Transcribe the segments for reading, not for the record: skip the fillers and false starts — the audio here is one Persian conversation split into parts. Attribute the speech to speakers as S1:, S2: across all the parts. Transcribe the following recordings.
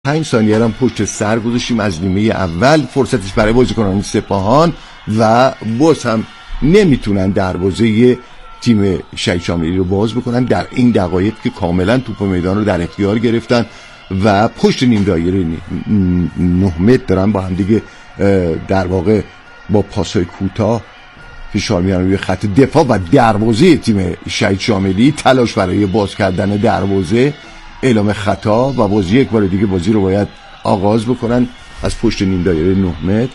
S1: 5 ثانیه هم پشت سر گذاشتیم از نیمه اول. فرصتش برای بازیکنان سپاهان و باز هم نمیتونن دروازه تیم شهید شاملی رو باز بکنن در این دقایق که کاملا توپ میدان رو در اختیار گرفتن و پشت نیم دایره 9 متر دارن با هم دیگه در واقع با پاسای کوتاه فشار میارن روی خط دفاع و دروازه تیم شهید شاملی. تلاش برای باز کردن دروازه، اعلام خطا و بازی یک بار دیگه بازی رو باید آغاز بکنن از پشت نیم دایره 9 متر.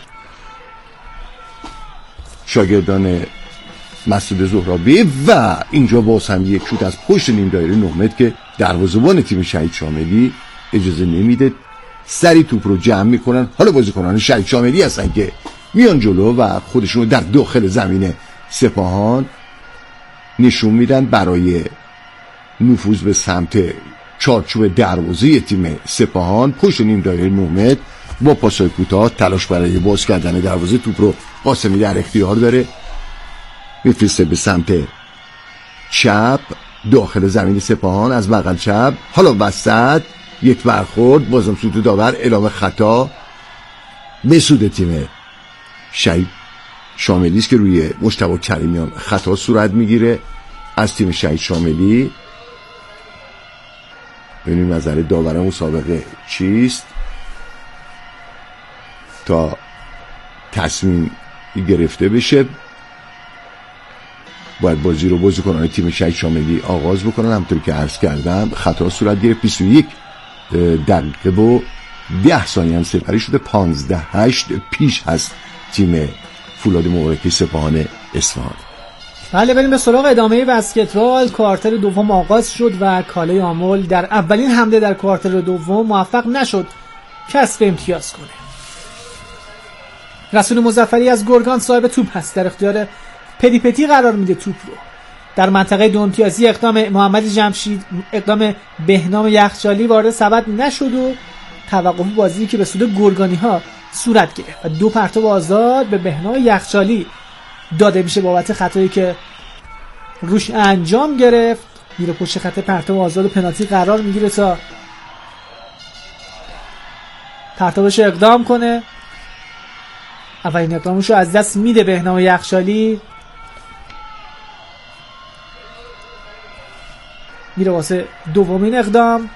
S1: شاگردان مسعود زهرابی و اینجا باز هم یک شوت از پشت نیم دایره 9 متر که دروازه‌بان تیم شهید شاملی اجازه نمیده. سری توپ رو جمع میکنن. حالا بازیکنان شهید شاملی هستن که میان جلو و خودشون رو در داخل زمین سپاهان نشون میدن برای نفوذ به سمت چارچوب دروازه تیم سپاهان. پشت نیم دایره 9 متر با پاسای کوتاه تلاش برای باز کردن دروازه. توپ رو قاسمی در اختیار داره، میفرسته به سمت چپ داخل زمین سپاهان از بغل چپ. حالا وسط یک برخورد، بازم سود داور، اعلام خطا به سود تیم شهید شاملی است که روی مجتبی کریمیان خطا صورت میگیره از تیم شهید شاملی. ببینیم نظر داور مسابقه چیست تا تصمیم گرفته بشه. باید بازی رو بازیکنان تیم شهید شاملی آغاز بکنن. همونطور که عرض کردم خطا صورت گرفت. 21 دقیقه و 10 ثانیه هم سپری شده. 15-8 پیش هست تیم فولاد مبارکه سپاهان اصفهان.
S2: بله بریم به سراغ ادامه بسکتبال. کوارتر دوم آغاز شد و کاله آمل در اولین حمله در کوارتر دوم موفق نشد کسب امتیاز کنه. رسول مظفری از گرگان صاحب توپ هست، در اختیار پریپتی قرار میده توپ رو. در منطقه دو امتیازی اقدام محمد جمشید، اقدام بهنام یخچالی وارد سبد نشد و توقف بازی که به سود گرگانی ها صورت گرفت و 2 پرتاب آزاد به بهنام یخچالی داده میشه بابت خطایی که روش انجام گرفت. میره پشت خط پرتاب آزاد و پنالتی قرار میگیره تا پرتابش اقدام کنه. اولین اقدامش رو از دست میده بهنام یخچالی. میره واسه دومین اقدام.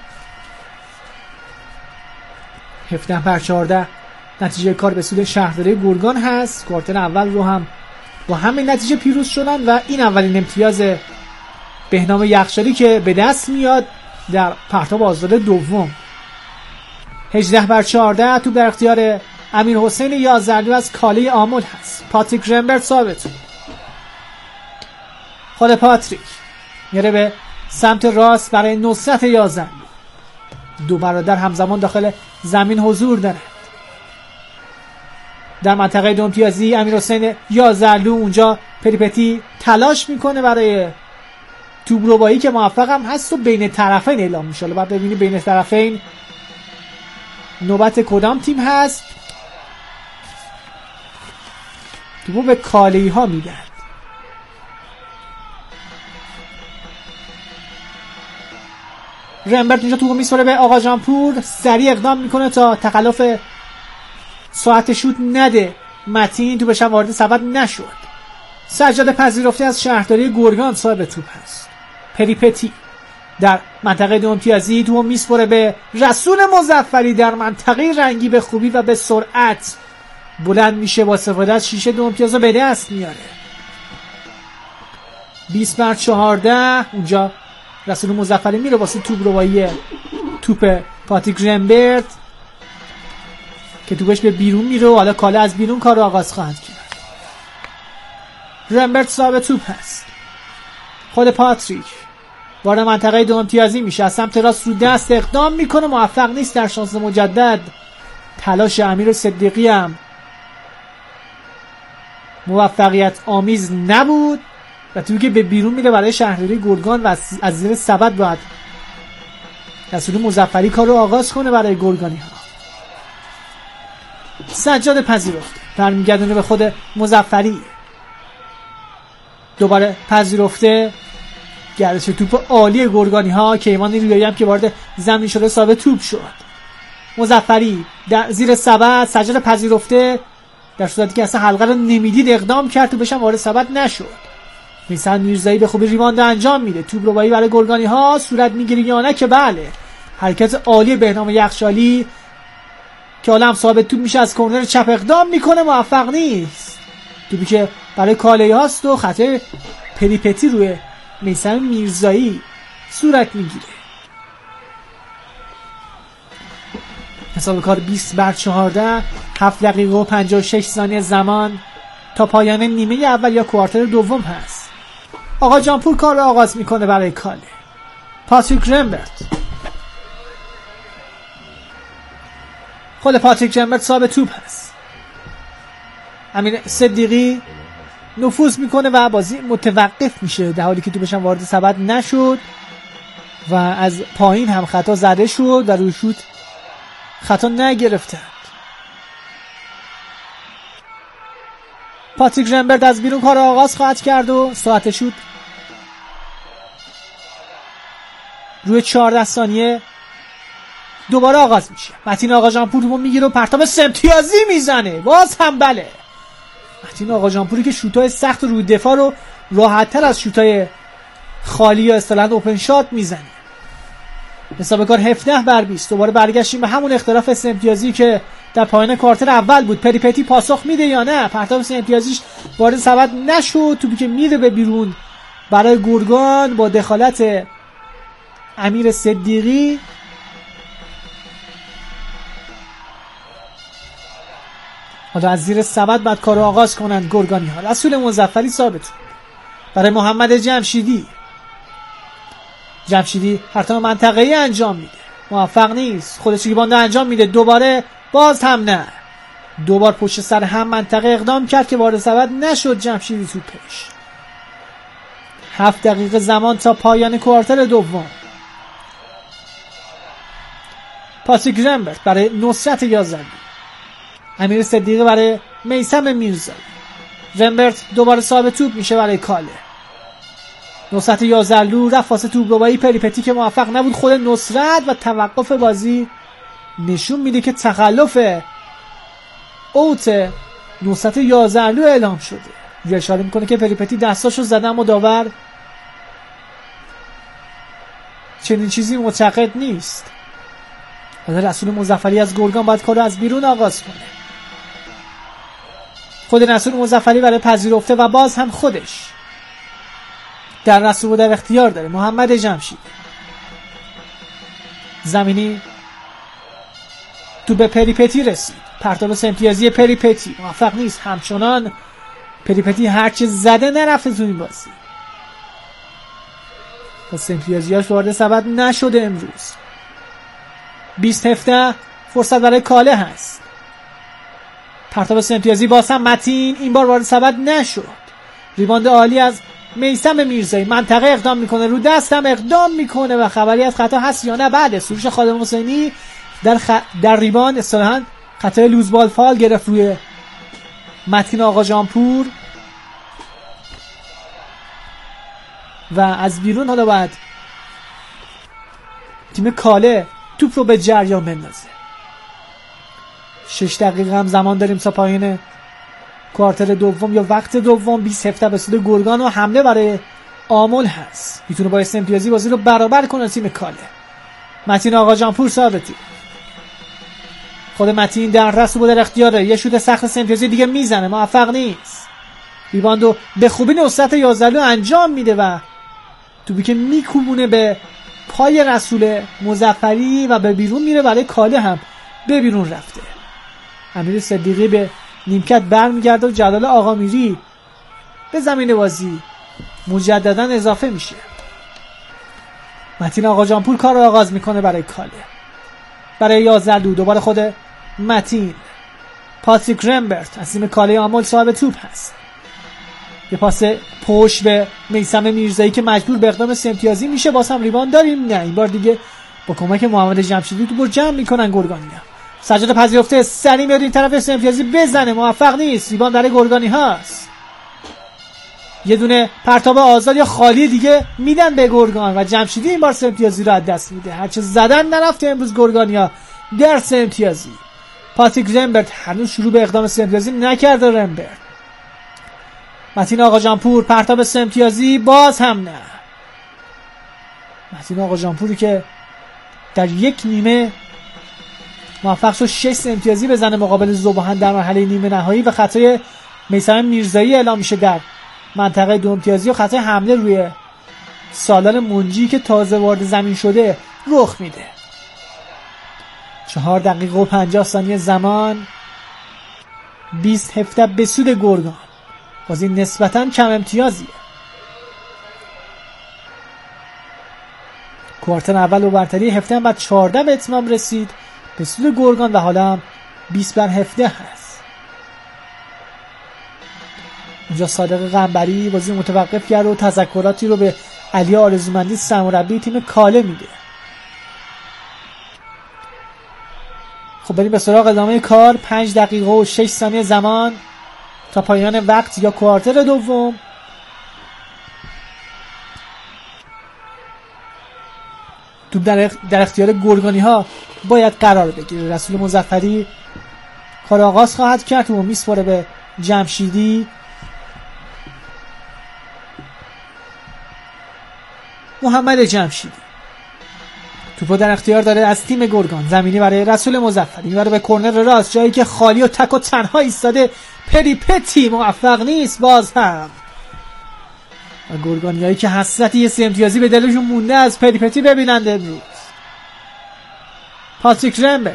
S2: 17-14 نتیجه کار به سود شهرداری گرگان هست. کوارتر اول رو هم با همین نتیجه پیروز شدن و این اولین امتیاز بهنام یخچالی که به دست میاد در پرتاب آزاد دوم. 18-14 توپ در اختیار امیر حسین یازدلو از کاله آمل هست. پاتریک رمبرت ثابت خود پاتریک میره به سمت راست برای نصرت یازدلو. 2 برادر همزمان داخل زمین حضور دارند. در منطقه دو امتیازی امیر حسین یازدلو اونجا پریپتی تلاش میکنه برای توپ ربایی که موفق هم هست و بین طرفین اعلام میشه. بعد ببینید بین طرفین نوبت کدام تیم هست. توپو به کاله‌ای ها میدن. رمبرت اینجا توپو میسپره به آقا جانپور، سریع اقدام میکنه تا تخلف ساعت شوت نده. متین توپش هم وارد سبد نشد. سجاد پذیرفته از شهرداری گرگان صاحب توپ هست. پریپتی در منطقه دو امتیازی توپو میسپره به رسول مظفری در منطقه رنگی به خوبی و به سرعت بلند میشه با استفاده از شیشه دو امتیاز رو به دست میاره. 20-14 اونجا رسول مظفری میره واسه توپ روایی توپ پاتریک رمبرت که توپش به بیرون میره و حالا کاله از بیرون کار رو آغاز خواهد کرد. رمبرت صاحب توپ هست. خود پاتریک وارد منطقه دو امتیازی میشه، از سمت راست رو دست اقدام میکنه، موفق نیست در شانس مجدد. تلاش امیر صدیقی هم موفقیت آمیز نبود و توی که به بیرون میره برای شهرداری گرگان و از زیر سبد باید رسول مظفری کار رو آغاز کنه برای گرگانی ها. سجاد پذیرفته برمیگردونه به خود مظفری، دوباره پذیرفته گردش توپ عالی گرگانی ها. کیوان ریایی هم که وارد زمین شده صاحب توپ شد. مظفری در زیر سبد سجاد پذیرفته، در صورتی که اصلا حلقه رو نمیدید اقدام کرد تو بشم وارد سبد نشد. میسم میرزایی به خوبی ریباند انجام میده. توپ رو برای گرگانی ها صورت میگیره یا نه که بله. حرکت عالی بهنام یخچالی که حالا هم ثابت توپ میشه، از کرنر چپ اقدام میکنه، موفق نیست. توپی که برای کاله هاست و خطای پریپتی روی میسم میرزایی صورت میگیره. حساب کار 20/14، 7 دقیقه و 56 ثانیه زمان تا پایان نیمه اول یا کوارتر دوم هست. آقا جانپور کار رو آغاز میکنه برای کاله. پاتریک رمبرت، خود پاتریک رمبرت صاحب توپ هست. امیر صدیقی نفوذ میکنه و بازی متوقف میشه در حالی که توپش هم وارد سبد نشد و از پایین هم خطا زده شد و روی شوت خطا نگرفتند. پاتریک رمبرت از بیرون کار آغاز خواهد کرد و ساعت شوت روی 14 ثانیه دوباره آغاز میشه. متین آقا جانپور رو میگیره و پرتاب امتیازی میزنه. باز هم بله. متین آقا جانپوری که شوتای سخت روی دفاع رو راحت‌تر از شوتای خالی یا اصطلاحاً اوپن شات میزنه. حساب کار 17/20. دوباره برگشتیم به همون اختلاف امتیازی که در پایان کوارتر اول بود. پریپتی پاسخ میده یا نه؟ پرتاب امتیازیش وارد سبد نشد. توپی که میره به بیرون برای گرگان با دخالت امیر صدیقی. حالا از زیر سبد بعد کار رو آغاز کنند گرگانی ها. رسول مظفری ثابت برای محمد جمشیدی. جمشیدی پرتاب منطقه‌ای انجام میده، موفق نیست. خودش ریباند انجام میده، دوباره باز هم نه. دوبار پشت سر هم منطقه اقدام کرد که وارد سبد نشد جمشیدی توپش. 7 دقیقه زمان تا پایان کوارتر دوم. پاتریک رمبرت برای نصرت یازدی. امیر صدیقی برای میثم میرزایی. رمبرت دوباره صاحب توپ میشه برای کاله. نصرت یازدلو رفت واسه توپ روبایی پریپتی که موفق نبود. خود نصرت و توقف بازی نشون میده که تخلف اوت نصرت یازدلو اعلام شده. یه اشاره میکنه که پریپتی دستاشو زدن اما داور چنین چیزی معتقد نیست. حالا رسول مظفری از گرگان باید کارو از بیرون آغاز کنه. خود رسول مظفری برای پذیرفته و باز هم خودش در رسول در اختیار داره. محمد جمشید زمینی تو به پریپتی رسید. پرتاب امتیازی پریپتی موفق نیست. همچنان پریپتی هرچه زده نرفته تو این بازی. پس امتیازیاش وارد سبد نشده امروز. 20-17 فرصت برای کاله هست. پرتاب امتیازی باز هم متین، این بار وارد سبد نشد. ریباند عالی از میثم میرزایی. منطقه اقدام میکنه، رو دستم اقدام میکنه و خبری از خطا هست یا نه؟ بعد سروش خادم حسینی در ریباند اصطلاحاً خطای لوزبال فال گرفت روی متین آقا جانپور و از بیرون حالا بعد تیم کاله توپ رو به جریان بندازه. 6 دقیقه هم زمان داریم تا پایان کوارتر دوم یا وقت دوم. 20-17 به سود گرگان و حمله برای آمل هست. میتونه با امتیازی بازی رو برابر کنه تیم کاله. متین آقا جانپور ثابتی. خود متین در رسو در اختیاره. یه شوت سخت امتیازی دیگه میزنه، موفق نیست. ریباندو به خوبی نصرت یازدلو انجام میده و توپی که میکوبونه به پای رسول مظفری و به بیرون میره. برای کاله هم به بیرون رفته. امیر صدیقی به نیمکت برمیگرده و جلال آقا میری به زمین بازی مجددا اضافه میشه. متین آقا جانپور کار رو آغاز میکنه برای کاله. برای یازدلو دوباره خود متین. پاتریک رمبرت از تیم کاله آمل صاحب توپ هست. یه پاس پشت به میثم میرزایی که مجبور به اقدام امتیازی میشه. باز هم ریباند داریم. نه این بار دیگه با کمک محمد جمشیدی توپ رو جمع میکنن گرگانیا. سجاد پذیرفته سری میاد این طرف امتیازی بزنه، موفق نیست. ریباند برای گرگانی هاست. یه دونه پرتاب آزاد یا خالی دیگه میدن به گرگان و جمشیدی این بار امتیازی رو از دست میده. هرچه زدن نرفته امروز گرگانیا. در 3 امتیازی. پاتریک رمبرت هنوز شروع به اقدام 3 امتیازی نکرده. رمبرت، متین آقاجانپور پرتاب 3 امتیازی، باز هم نه. متین آقاجانپوری که در یک نیمه موفق شد 6 3 امتیازی بزنه مقابل ذوباهن در مرحله نیمه نهایی و خطای میثم میرزایی اعلام میشه در منطقه 2 امتیازی و خطای حمله روی سالار منجی که تازه وارد زمین شده رخ میده. 4 دقیقه و 50 ثانیه زمان. 20-17 به سود گرگان. بازی نسبتاً کم امتیازیه. کوارتر اول و برتری 17 بعد 14 به اتمام رسید به سود گرگان و حالا 20-17 هست. اینجا صادق قنبری بازی متوقف کرد و تذکراتی رو به علی آرزومندی سرمربی تیم کاله میده. خب بریم به سراغ ادامه کار. 5 دقیقه و 6 ثانیه زمان تا پایان وقت یا کوارتر دوم. توپ در اختیار گرگانی ها باید قرار بگیره. رسول مظفری کار آغاز خواهد کرد و میسپاره به جمشیدی. محمد جمشیدی توپو در اختیار داره از تیم گرگان. زمینی برای رسول مظفری، میبره به کرنر راست، جایی که خالی و تک و تنها ایستاده. پریپتی موفق نیست باز هم. و گرگانیایی که حسرت یه 3 امتیازی به دلشون مونده از پریپتی ببینند امروز. پاتریک رمبرت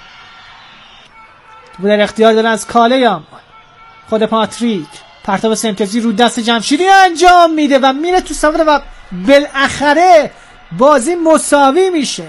S2: توپو در اختیار داره از کاله یامان. خود پاتریک پرتاب 3 امتیازی رو دست جمشیدی انجام میده و میره تو سمت و بالاخره بازی مساوی میشه.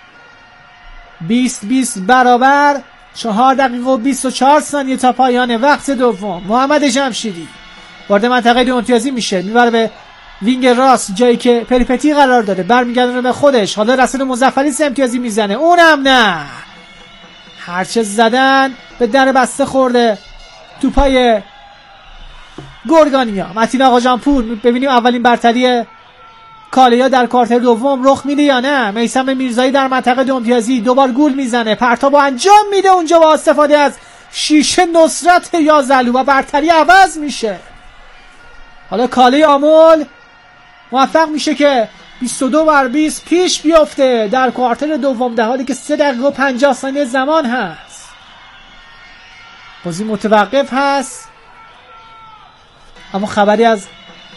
S2: 20-20 برابر. 4 دقیقه و 24 ثانیه تا پایان وقت دوم. محمد جمشیدی وارد منطقه 2 امتیازی میشه، میبره به وینگ راست جایی که پریپتی قرار داره، برمیگردونه به خودش. حالا رسول مظفری 3 امتیازی میزنه، اونم نه. هرچه زدن به در بسته خورده توپای گرگانیا. متین آقاجانپور، ببینیم اولین برتری کالیا در کوارتر دوم رخ میده یا نه. میثم میرزایی در منطقه 2 امتیازی دوبار گول میزنه، پرتاب انجام میده اونجا با استفاده از شیشه نصرت یازلو و برتری عوض میشه. حالا کاله آمل موفق میشه که 22-20 پیش بیفته در کوارتر دوم، در حالی که 3 دقیقه و 50 ثانیه زمان هست. بازی متوقف هست اما خبری از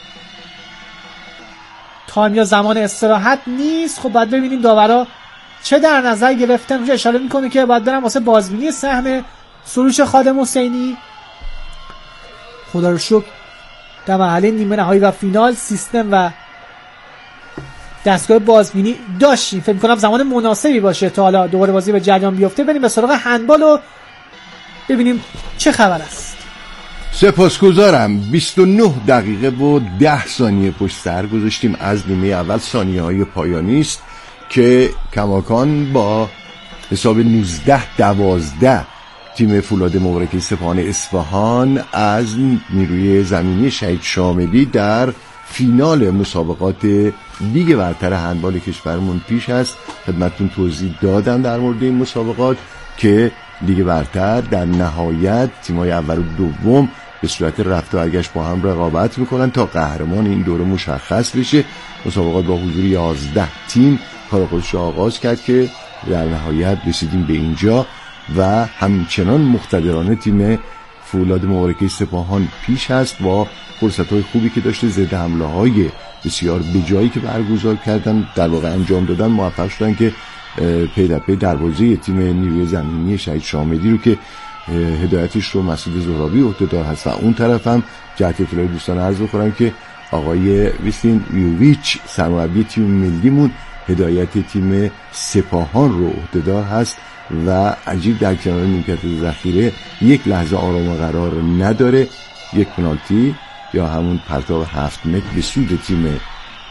S2: تایم یا زمان استراحت نیست. خب باید ببینیم داورا چه در نظر گرفتن. روش اشاره میکنه که باید برم واسه بازبینی سهم سروش خادم حسینی. خدا رو شکر در مرحله نیمه نهایی و فینال سیستم و دستگاه بازبینی داشتیم. فکر میکنم زمان مناسبی باشه تا حالا دوباره بازی به جریان بیفته. بریم به سراغ هندبال و ببینیم چه خبر است.
S1: سپاسگزارم. 29 دقیقه و 10 ثانیه پشت سر گذاشتیم از نیمه اول. ثانیه های پایانی است که کماکان با حساب 19-12 تیم فولاد مبارکه سپاهان اصفهان از نیروی زمینی شهید شاملی در فینال مسابقات لیگ برتر هندبال کشورمون پیش است. خدمتتون توضیح دادم در مورد این مسابقات که لیگ برتر در نهایت تیم‌های اول و دوم به صورت رفت و برگشت با هم رقابت میکنن تا قهرمان این دوره مشخص بشه. مسابقات با حضور 11 تیم کار خودش را آغاز کرد که در نهایت رسیدیم به اینجا و همچنان مقتدرانه تیم فولاد مبارکه سپاهان پیش هست با فرصت‌های خوبی که داشته. ضد حمله‌های بسیار بجایی که برگزار کردن در واقع انجام دادن، موفق شدن که پی در پی دروازه تیم نیروی زمینی شهید شاملی رو که هدایتش رو مسعود زهرابی عهده‌دار هست و اون طرف هم جهت اطلاع دوستان عرض بکنم که آقای ویسلین یوویچ سرمربی تیم ملیمون هدایت تیم سپاهان رو عهده‌دار هست و عجیب در کنار نیمکت ذخیره یک لحظه آرام قرار نداره. یک پنالتی یا همون پرتاب 7 متر به سود تیم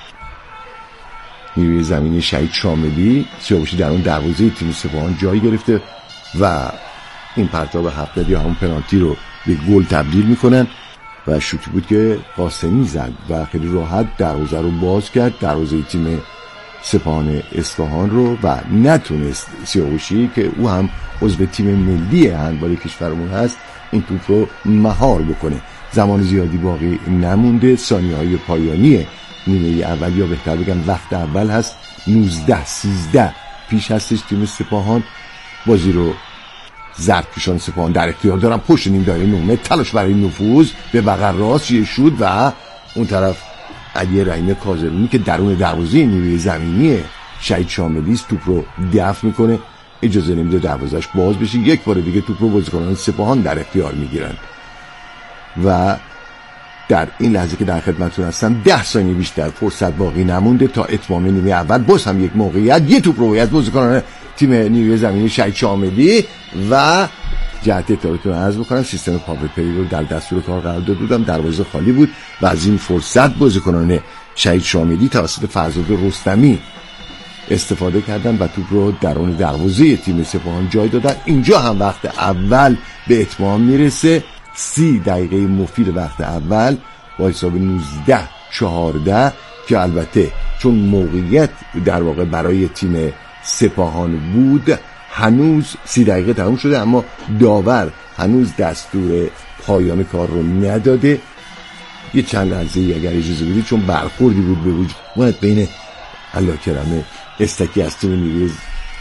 S1: نیروی زمینی شهید شاملی، سیاوشی در اون دروازه تیم سپاهان جای گرفته و این پرتاب 7 متر یا همون پنالتی رو به گل تبدیل میکنن و شوتی بود که قاسمی زد و خیلی راحت دروازه رو باز کرد. دروازه تیم سپاهان اصفهان رو و نتونست سیاوشی که او هم عضو تیم ملی هندبال کشورمون هست این توپ رو مهار بکنه. زمان زیادی باقی نمونده، ثانیه‌های پایانی نیمه اول یا بهتر بگم وقت اول هست، 19-13 پیش هستش تیم سپاهان. بازی رو زردکشان سپاهان در اختیار دارن، پشت نیم دایره 9 متر تلاش برای نفوذ به بغل راست یه شوت و اون طرف علی رحیم کاظمی که درون دروازه نیروی زمینی شهید شاملی است توپ رو دفع میکنه، اجازه نمیده دروازش باز بشه. یک بار دیگه توپ رو بازیکنان سپاهان در اختیار میگیرن و در این لحظه که در خدمتتون هستم 10 ثانیه بیشتر فرصت باقی نمونده تا اتمام نیمه اول. باز هم یک موقعیت، یه توپ رو از بازیکنان تیم نیروی زمینی شهید شاملی و جهت اطلاعاتتون عرض بکنم سیستم پاور پلی رو در دستور کار قرار داده بودم، دروازه خالی بود و از این فرصت بازیکنان شهید شاملی توسط فرزاد رستمی استفاده کردن و توپ رو درون دروازه تیم سپاهان جای دادن. اینجا هم وقت اول به اتمام میرسه. 30 دقیقه مفید وقت اول با حساب 19-14 که البته چون موقعیت در واقع برای تیم سپاهان بود هنوز 30 دقیقه تموم شده اما داور هنوز دستور پایان کار رو نداده. یه چند لحظه اگر اجازه بدید چون برخوردی بود به وجود اومد بین الله کرمه استکی از تیم نیروی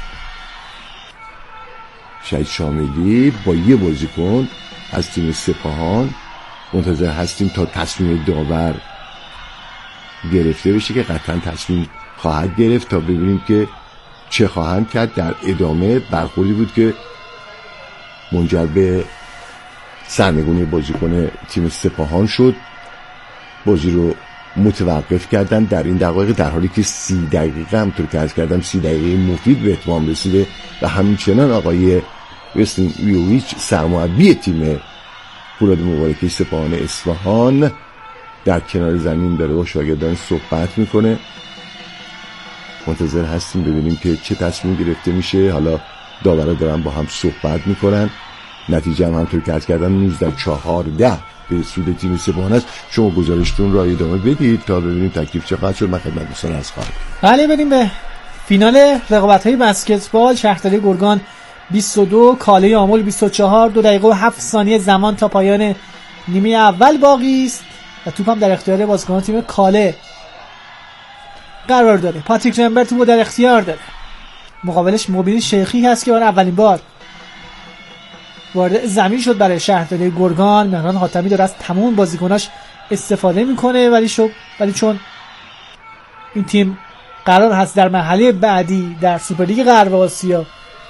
S1: شهید شاملی با یه بازیکن از تیم سپاهان. منتظر هستیم تا تصمیم داور گرفته بشه که قطعا تصمیم خواهد گرفت تا ببینیم که چه خواهند کرد. در ادامه برخوردی بود که منجر به سرنگونی بازیکن تیم سپاهان شد. بازی رو متوقف کردن در این دقایق در حالی که 30 دقیقه همونطور که عرض کردم 30 دقیقه مفید به اتمام رسیده و همچنان آقای وستین ویویچ سرمربی تیم فولاد مبارکه سپاهان اصفهان در کنار زمین داره با شاگردان صحبت میکنه. منتظر هستیم ببینیم که چه تصمیم گرفته میشه. حالا داورا دارن با هم صحبت میکنن. نتیجه هم همونطور که عرض کردم 19-14 به سود تیم سپاهان است. شما گزارشتون رو ادامه بدید تا ببینیم تکلیف چقدر شد. من خدمت دوستان عرض خواهم.
S2: بله بریم به فینال رقابت‌های بسکتبال. شهرداری گرگان 22 کاله آمل 24 2 دقیقه و 7 ثانیه زمان تا پایان نیمه اول باقی است و توپ هم در اختیار بازیکنان تیم کاله قرار داره. پاتریک رمبر توپو در اختیار داره. مقابلش مبین شیخی هست که برای اولین بار وارد زمین شد برای شهرداری گرگان. مهران حاتمی داره از تمام بازیکناش استفاده میکنه ولی چون این تیم قرار هست در مرحله بعدی در سوپرلیگ غرب آسیا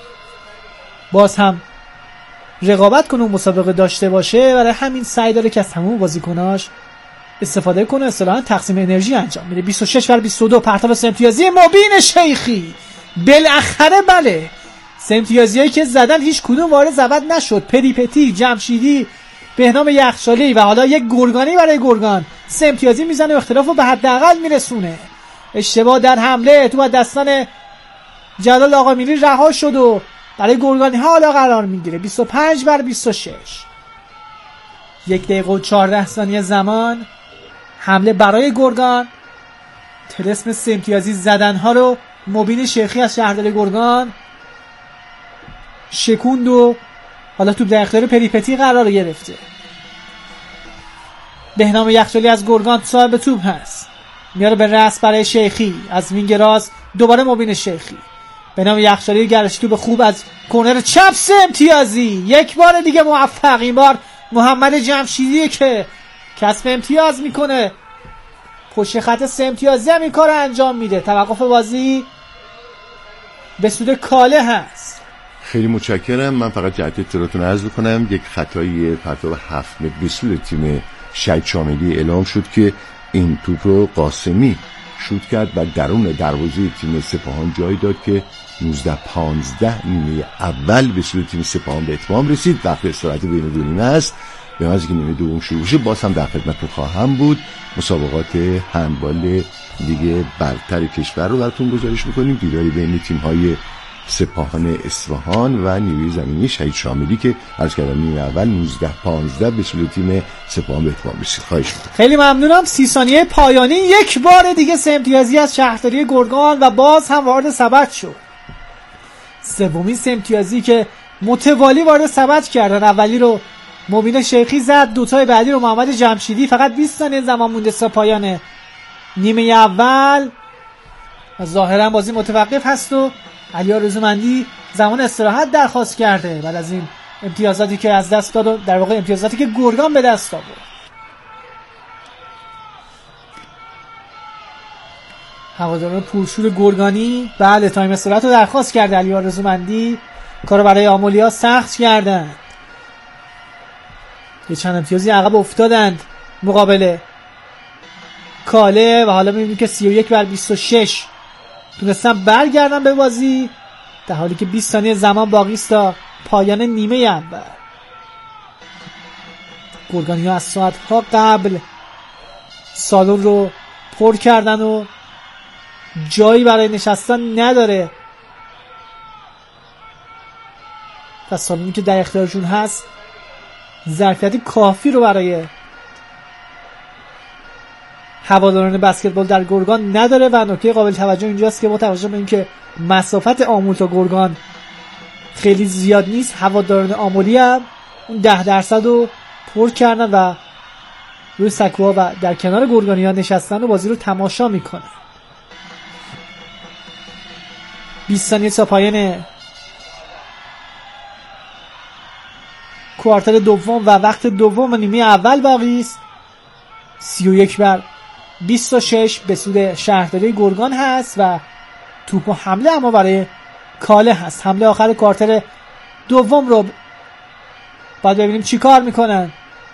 S2: باز هم رقابت کنه و مسابقه داشته باشه، برای همین سعی داره که از تمام بازیکناش استفاده کنه. اصطلاحاً تقسیم انرژی انجام میده. 26-22 پرتاب سه امتیازی مبین شیخی. بالاخره بله سه امتیازیایی که زدن هیچ کدوم وارد زبط نشد. پتی، جمشیدی، بهنام یخچالی و حالا یک گرگانی برای گرگان سه امتیازی میزنه و اختلافو به حداقل میرسونه. اشتباه در حمله تو دستان جلال آقامیری رها شد و برای گرگانی حالا قرار میگیره. 25-26 1 دقیقه و 14 ثانیه زمان. حمله برای گرگان. طلسم سه امتیازی زدنها رو مبین شیخی از شهرداری گرگان شکوند و حالا توپ در اختیار پتی قرار گرفته. بهنام یخچالی از گرگان صاحب توپ هست، میاره به رأس برای شیخی از وینگ راست. دوباره مبین شیخی. بهنام یخچالی گرش توپ خوب از کورنر چپ سه امتیازی. یک بار دیگه موفق. این بار محمد جمشیدی که کسب امتیاز میکنه. پشت خط سه امتیازی هم این کار انجام میده. توقف بازی به سود کاله هست.
S1: خیلی متشکرم. من فقط جهت اطلاعاتتون عرض بکنم یک خطای پرتاب 7 متر به سود تیم شهید شاملی اعلام شد که این توپ رو قاسمی شوت کرد و درون دروازه تیم سپاهان جای داد که 19-15 نیمه اول به سود تیم سپاهان به اتمام رسید. وقت استراحت بین دو نیمه است. به محض که نیمه دوم شروع بشه باز هم در خدمتتون خواهم بود. مسابقات هندبال لیگ برتر کشور رو براتون گزارش میکنیم. دیداری بین تیم‌های سپاهان اصفهان و نیروی زمینی شهید شاملی که عرض کردم نیمه اول 19-15 به سود تیم سپاهان به اتمام رسید. خواهش می‌کنم.
S2: خیلی ممنونم. 30 ثانیه پایانی یک بار دیگه سه امتیازی از شهرداری گرگان و باز هم وارد سبد شد. سومین سه امتیازی که متوالی وارد سبد کردن. اولی رو مبین شیخی زد، دوتای بعدی رو محمد جمشیدی. فقط 20 ثانیه زمان مونده تا پایان نیمه اول. ظاهرا بازی متوقف هست و علی آرزومندی زمان استراحت درخواست کرده بعد از این امتیازاتی که از دست داد و در واقع امتیازاتی که گرگان به دست آورد. هواداران پرشور گرگانی بله تایم استراحت رو درخواست کرده. علی آرزومندی کارو برای آمولیا سخت کردند. یه چند امتیازی عقب افتادند مقابل کاله و حالا میبینیم که 31-26 تونستن برگردن به بازی در حالی که 20 ثانیه زمان باقی است تا پایان نیمه اول. گرگانی ها از ساعتها قبل سالن رو پر کردن و جایی برای نشستن نداره و سالنی که در اختیارشون هست ظرفیت کافی رو برای هواداران بسکتبال در گرگان نداره. و نکته قابل توجه اینجاست که با توجه به اینکه مسافت آمول تا گرگان خیلی زیاد نیست، هواداران آمولی هم اون 10% رو پر کردن و روی سکوها و در کنار گرگانی ها نشستن و بازی رو تماشا میکنن. 20 ثانیه تا پایان کوارتر دوم و وقت دوم و نیمه اول باقی است. 31-26 به سود شهرداری گرگان هست و توپ و حمله اما برای کاله هست. حمله آخر کوارتر دوم رو باید ببینیم چی کار میکنن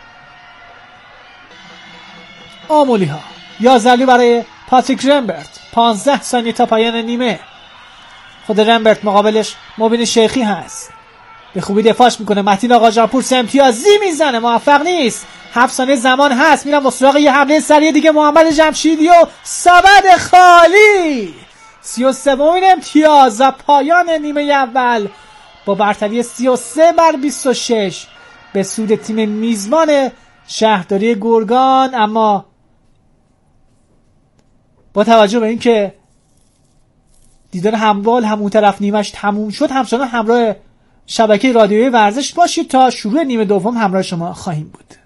S2: آمولی ها. 11 برای پاتریک رمبرت. 15 ثانیه تا پایان نیمه. خود رمبرت مقابلش مبین شیخی هست، به خوبی دفاعش میکنه. متین آقا جانپور سه امتیازی میزنه، موفق نیست. 7 ثانیه زمان هست، میرم با سراغ یه حمله سریع دیگه. محمد جمشیدی و سبد خالی. 33مین امتیاز و پایان نیمه اول با برتری 33-26 به سود تیم میزبان شهرداری گرگان. اما با توجه به اینکه دیدار هموال همون طرف نیمش تموم شد، همچنان همراه شبکه رادیویی ورزش باشید تا شروع نیمه دوم همراه شما خواهیم بود.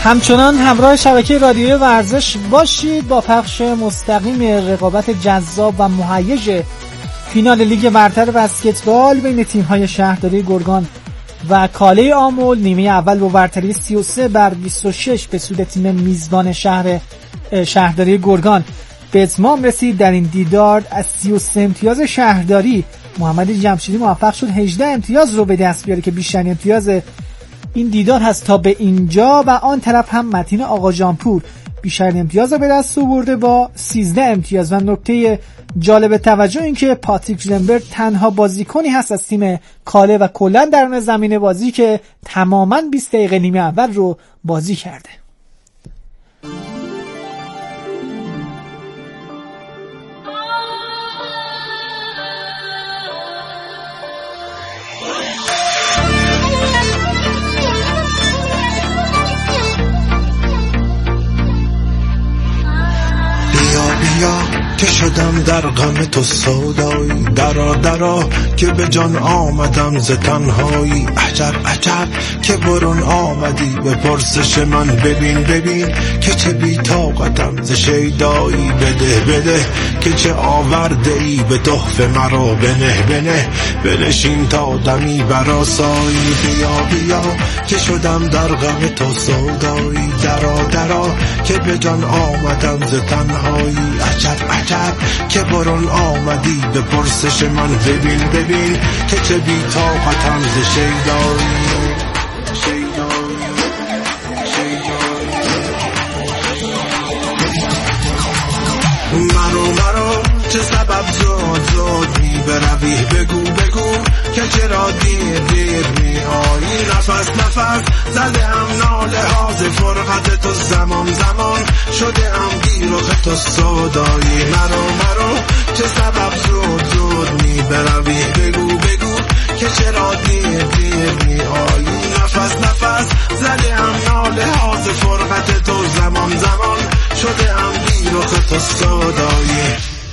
S2: همچنان همراه شبکه رادیویی ورزش باشید با پخش مستقیم رقابت جذاب و مهیج فینال لیگ برتر بسکتبال بین تیم‌های شهرداری گرگان و کاله آمل. نیمه اول با برتری 33-26 به سود تیم میزبان شهرداری گرگان به اتمام رسید. در این دیدار از 33 امتیاز شهرداری محمد جمشیدی موفق شد 18 امتیاز رو به دست بیاره که بیشترین امتیاز این دیدار هست تا به اینجا، و آن طرف هم متین آقا جانپور بیشترین امتیاز رو به دست آورده با 13 امتیاز. و نکته جالب توجه این که پاتریک زنبرگ تنها بازیکنی هست از تیم کاله و کلا درون زمین بازی که تماما 20 دقیقه نیمه اول رو بازی کرده.
S3: که شدم در غم تو سودایی، درا درا که به جان آمدم ز تنهایی. عجب عجب که برون آمدی به پرسش من، ببین ببین که چه بی طاقتم ز شیدایی. بده بده که چه آورده ای به تحفه مرا، بنه بنه بنشین تا دمی برآسایی. بیا بیا که شدم در غم تو سودایی، درا درا که به جان آمدم ز تنهایی. عجب عجب که برون آمدی به پرسش من، ببین ببین که چه بی طاقتم ز شیدایی. مرو چه سبب زود می بروی، بگو بگو که چرا دیر می آیی. نفس زده هم ناله ها ز فرقت تو، زمان شده هم گیر و خط و سودایی. مرو چه سبب زود می بروی، بگو که چرا دیر می آیی. نفس زده هم ناله ها ز فرقت تو، زمان شده هم گیر و خط و سودایی.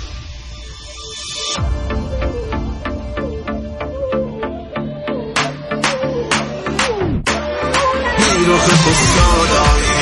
S3: گیر و خط و سودایی.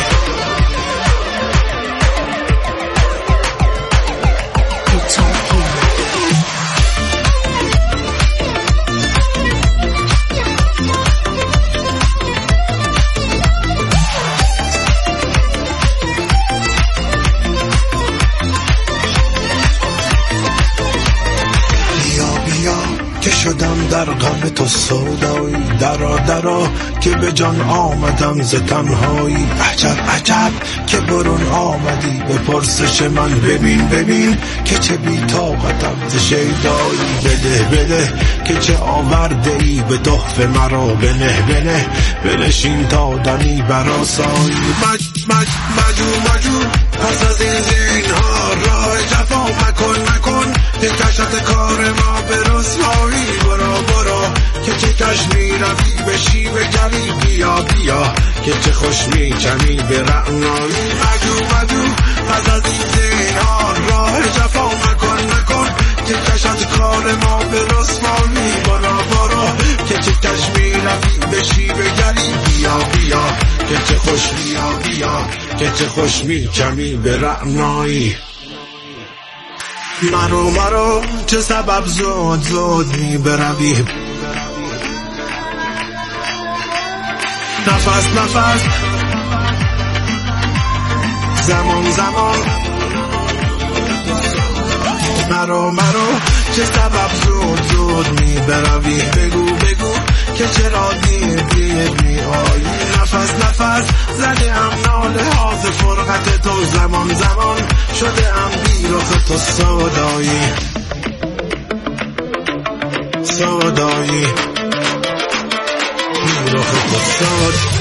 S3: شدم در غم تو سودایی، درا که به جان آمدم ز تنهایی. عجب عجب که برون آمدی به پرسش من، ببین که چه بی طاقتم ز شیدایی. بده که چه آورده ای به تحفه مرا، بنه بنشین تا دمی برآسایی. مجو پس از این زینهار راه جفا مکن که کشت کار ما به رسوایی. برو که چه کش می روی به شیب گلی، بیا که چه خوش می چمی به رعنایی. مجو پس از این زینهار راه جفا مکن که کشت کار ما به رسوایی. برو که چه کش می روی به شیب گلی، بیا که چه خوش بیا که چه خوش می چمی به رعنایی. مرو چه سبب زود می بروی، نفس زمان مرو چه سبب زود می بروی، بگو که چرا دیر می آیی. نفس زده هم ناله ها ز فرقت تو، زمان شده هم گیر و خط و سودایی. گیر و خط و سودایی.